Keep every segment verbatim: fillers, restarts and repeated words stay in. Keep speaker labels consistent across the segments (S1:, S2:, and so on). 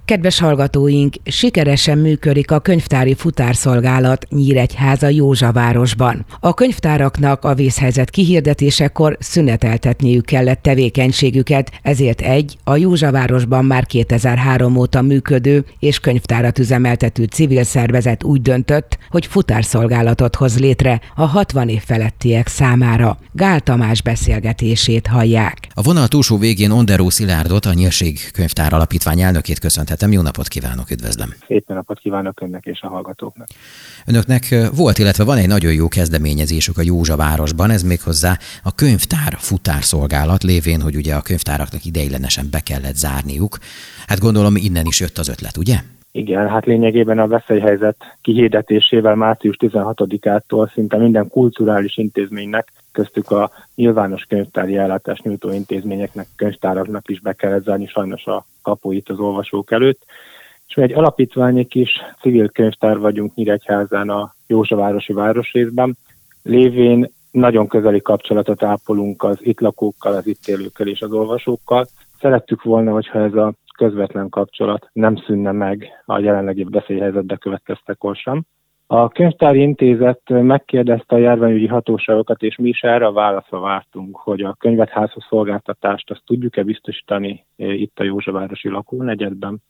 S1: Kedves hallgatóink, sikeresen működik a könyvtári futárszolgálat Nyíregyháza Józsavárosban. A könyvtáraknak a vészhelyzet kihirdetésekor szüneteltetniük kellett tevékenységüket, ezért egy a Józsavárosban már kétezer-három óta működő és könyvtárat üzemeltető civil szervezet úgy döntött, hogy futárszolgálatot hoz létre a hatvan év felettiek számára. Gál Tamás beszélgetését hallják.
S2: A vonal túlsó végén Onderó Szilárdot, a Nyírség Könyvtár Alapítvány elnökét köszönhetem. Jó napot kívánok, üdvözlöm!
S3: Szép napot kívánok önnek és a hallgatóknak!
S2: Önöknek volt, illetve van egy nagyon jó kezdeményezésük a Józsavárosban, ez méghozzá a könyvtár futárszolgálat, lévén, hogy ugye a könyvtáraknak ideiglenesen be kellett zárniuk. Hát gondolom innen is jött az ötlet, ugye?
S3: Igen, hát lényegében a veszélyhelyzet kihirdetésével március tizenhatodikától szinte minden kulturális intézménynek, köztük a nyilvános könyvtári ellátást nyújtó intézményeknek, könyvtáraknak is be kellett zárni sajnos a kapuit az olvasók előtt. És mi egy alapítványi kis civil könyvtár vagyunk Nyíregyházán a Józsavárosi városrészben, lévén nagyon közeli kapcsolatot ápolunk az itt lakókkal, az itt élőkkel és az olvasókkal. Szerettük volna, hogyha ez a közvetlen kapcsolat nem szűnne meg a jelenlegi veszélyhelyzetbe következtekor sem. A Könyvtári Intézet megkérdezte a járványügyi hatóságokat, és mi is erre a válaszra vártunk, hogy a könyvetházhoz szolgáltatást azt tudjuk-e biztosítani itt a Józsavárosi lakónegyedben,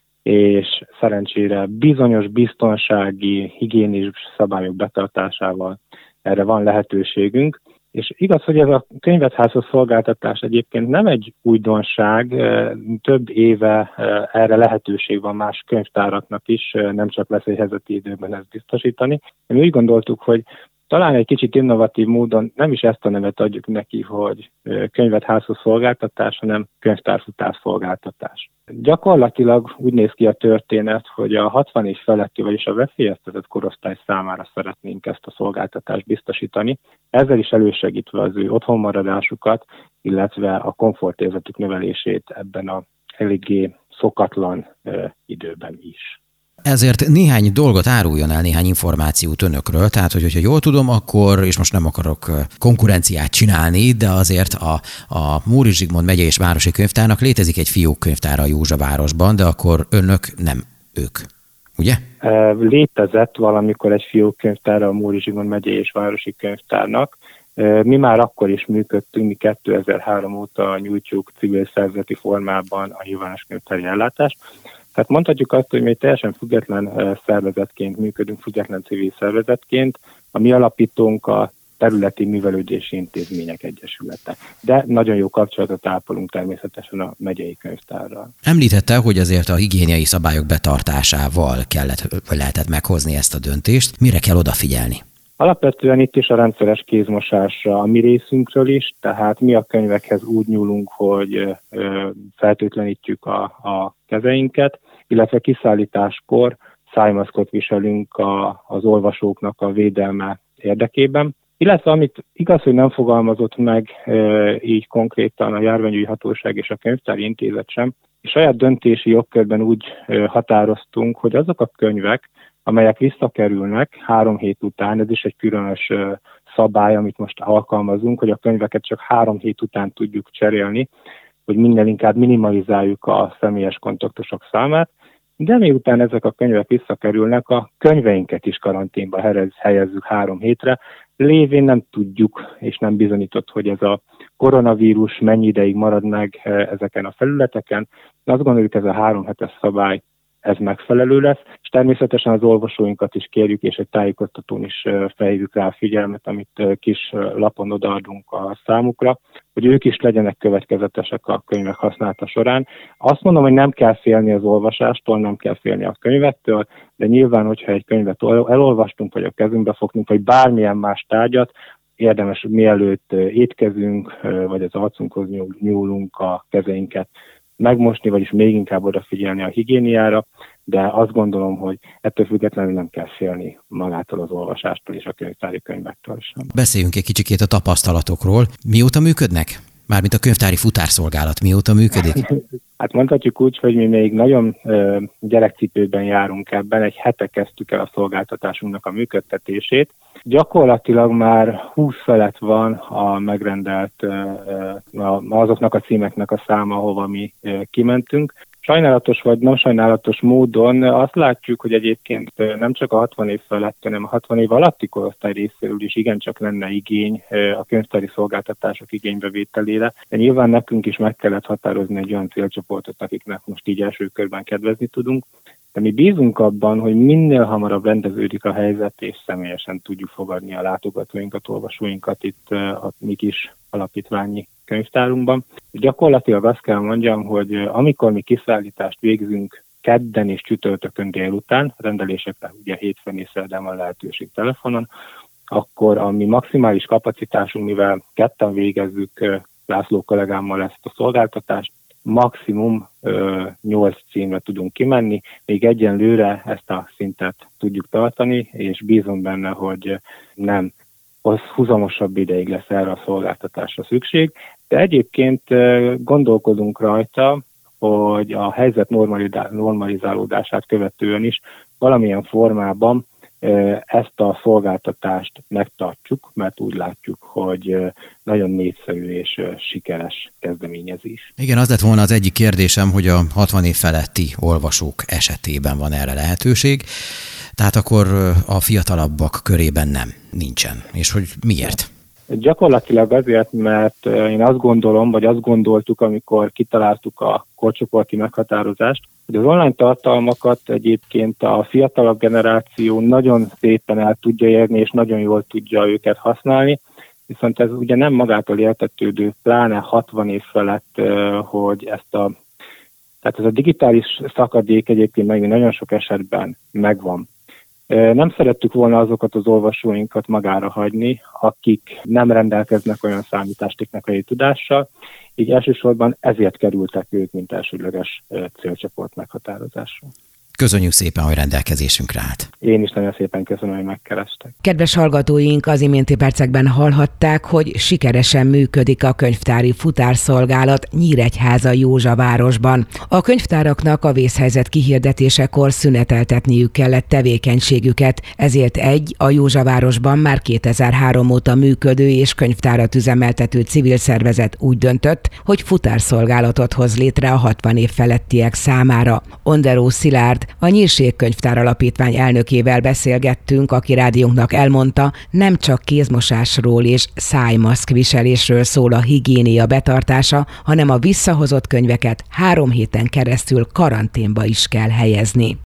S3: és szerencsére bizonyos biztonsági, higiénis szabályok betartásával erre van lehetőségünk. És igaz, hogy ez a könyvetházhoz szolgáltatás egyébként nem egy újdonság, több éve erre lehetőség van más könyvtáraknak is, nem csak veszélyhelyzeti időben ezt biztosítani. Mi úgy gondoltuk, hogy talán egy kicsit innovatív módon nem is ezt a nevet adjuk neki, hogy könyvetházhoz szolgáltatás, hanem könyvtárfutár szolgáltatás. Gyakorlatilag úgy néz ki a történet, hogy a hatvan év feletti, vagyis a veszélyeztetett korosztály számára szeretnénk ezt a szolgáltatást biztosítani, ezzel is elősegítve az ő otthonmaradásukat, illetve a komfortérzetük növelését ebben a eléggé szokatlan ö, időben is.
S2: Ezért néhány dolgot áruljon el, néhány információt önökről, tehát hogy, hogyha jól tudom, akkor, és most nem akarok konkurenciát csinálni, de azért a, a Móricz Zsigmond megyei és városi könyvtárnak létezik egy fiókkönyvtára a Józsavárosban, de akkor önök nem ők, ugye?
S3: Létezett valamikor egy fiókkönyvtára a Móricz Zsigmond megyei és városi könyvtárnak. Mi már akkor is működtünk, mi kétezer-három óta nyújtjuk civil szervezeti formában a nyilvános könyvtári ellátást. Tehát mondhatjuk azt, hogy mi teljesen független szervezetként működünk, független civil szervezetként. A mi alapítónk a Területi Művelődési Intézmények Egyesülete. De nagyon jó kapcsolatot ápolunk természetesen a megyei könyvtárral.
S2: Említette, hogy azért a higiéniai szabályok betartásával kellett, vagy lehetett meghozni ezt a döntést. Mire kell odafigyelni?
S3: Alapvetően itt is a rendszeres kézmosásra a mi részünkről is, tehát mi a könyvekhez úgy nyúlunk, hogy feltétlenítjük a, a kezeinket, illetve kiszállításkor szájmaszkot viselünk a, az olvasóknak a védelme érdekében. Illetve amit igaz, hogy nem fogalmazott meg e, így konkrétan a járványügyi hatóság és a könyvtári intézet sem, és saját döntési jogkörben úgy e, határoztunk, hogy azok a könyvek, amelyek visszakerülnek három hét után, ez is egy különös e, szabály, amit most alkalmazunk, hogy a könyveket csak három hét után tudjuk cserélni, hogy minden inkább minimalizáljuk a személyes kontaktusok számát, de miután ezek a könyvek visszakerülnek, a könyveinket is karanténba helyezzük három hétre, lévén nem tudjuk, és nem bizonyított, hogy ez a koronavírus mennyi ideig marad meg ezeken a felületeken. De azt gondoljuk, ez a három hetes szabály, ez megfelelő lesz, és természetesen az olvasóinkat is kérjük, és egy tájékoztatón is felhívjuk rá a figyelmet, amit kis lapon odaadunk a számukra, hogy ők is legyenek következetesek a könyvek használata során. Azt mondom, hogy nem kell félni az olvasástól, nem kell félni a könyvektől, de nyilván, hogyha egy könyvet elolvastunk, vagy a kezünkbe fogtunk, vagy bármilyen más tárgyat, érdemes mielőtt étkezünk, vagy az arcunkhoz nyúlunk a kezeinket, megmosni, vagyis még inkább odafigyelni a higiéniára, de azt gondolom, hogy ettől függetlenül nem kell félni magától az olvasástól és a könyvtári könyvektől sem.
S2: Beszéljünk egy kicsikét a tapasztalatokról. Mióta működnek? Mármint a könyvtári futárszolgálat mióta működik?
S3: Hát mondhatjuk úgy, hogy mi még nagyon ö, gyerekcipőben járunk ebben, egy hete kezdtük el a szolgáltatásunknak a működtetését. Gyakorlatilag már húsz felett van a megrendelt ö, ö, azoknak a címeknek a száma, ahova mi ö, kimentünk, és Sajnálatos vagy nem sajnálatos módon azt látjuk, hogy egyébként nem csak a hatvan év felett, hanem a hatvan év alatti korosztály részéről is igencsak lenne igény a könyvtári szolgáltatások igénybevételére, de nyilván nekünk is meg kellett határozni egy olyan célcsoportot, akiknek most így első körben kedvezni tudunk. De mi bízunk abban, hogy minél hamarabb rendeződik a helyzet, és személyesen tudjuk fogadni a látogatóinkat, olvasóinkat itt a mi kis alapítványi könyvtárunkban. Gyakorlatilag azt kell mondjam, hogy amikor mi kiszállítást végzünk kedden és csütörtökön délután, rendelésekre ugye hétfőn és szerdán van lehetőség telefonon, akkor a mi maximális kapacitásunk, mivel ketten végezzük László kollégámmal ezt a szolgáltatást, maximum nyolc címre tudunk kimenni, még egyenlőre ezt a szintet tudjuk tartani, és bízom benne, hogy nem az húzamosabb ideig lesz erre a szolgáltatásra szükség, de egyébként gondolkodunk rajta, hogy a helyzet normalizálódását követően is valamilyen formában ezt a szolgáltatást megtartjuk, mert úgy látjuk, hogy nagyon népszerű és sikeres kezdeményezés.
S2: Igen, az lett volna az egyik kérdésem, hogy a hatvan év feletti olvasók esetében van erre lehetőség, tehát akkor a fiatalabbak körében nem, nincsen. És hogy miért?
S3: Gyakorlatilag azért, mert én azt gondolom, vagy azt gondoltuk, amikor kitaláltuk a korcsoporti meghatározást, hogy az online tartalmakat egyébként a fiatalabb generáció nagyon szépen el tudja érni, és nagyon jól tudja őket használni, viszont ez ugye nem magától értetődő, pláne hatvan év felett, hogy ezt a, tehát ez a digitális szakadék egyébként meg nagyon sok esetben megvan. Nem szerettük volna azokat az olvasóinkat magára hagyni, akik nem rendelkeznek olyan számítástechnikai tudással, így elsősorban ezért kerültek ők, mint elsődleges célcsoport meghatározásra.
S2: Köszönjük szépen, hogy rendelkezésünkre állt.
S3: Én is nagyon szépen köszönöm, hogy megkerestek.
S1: Kedves hallgatóink, az iménti percekben hallhatták, hogy sikeresen működik a könyvtári futárszolgálat Nyíregyháza Józsavárosban. A könyvtáraknak a vészhelyzet kihirdetésekor szüneteltetniük kellett tevékenységüket, ezért egy a Józsavárosban már kétezer-három óta működő és könyvtárat üzemeltető civil szervezet úgy döntött, hogy futárszolgálatot hoz létre a hatvan év felettiek számára. Onderó Szilárd, a Nyírség Könyvtár Alapítvány elnökével beszélgettünk, aki rádiónknak elmondta, nem csak kézmosásról és szájmaszk viselésről szól a higiénia betartása, hanem a visszahozott könyveket három héten keresztül karanténba is kell helyezni.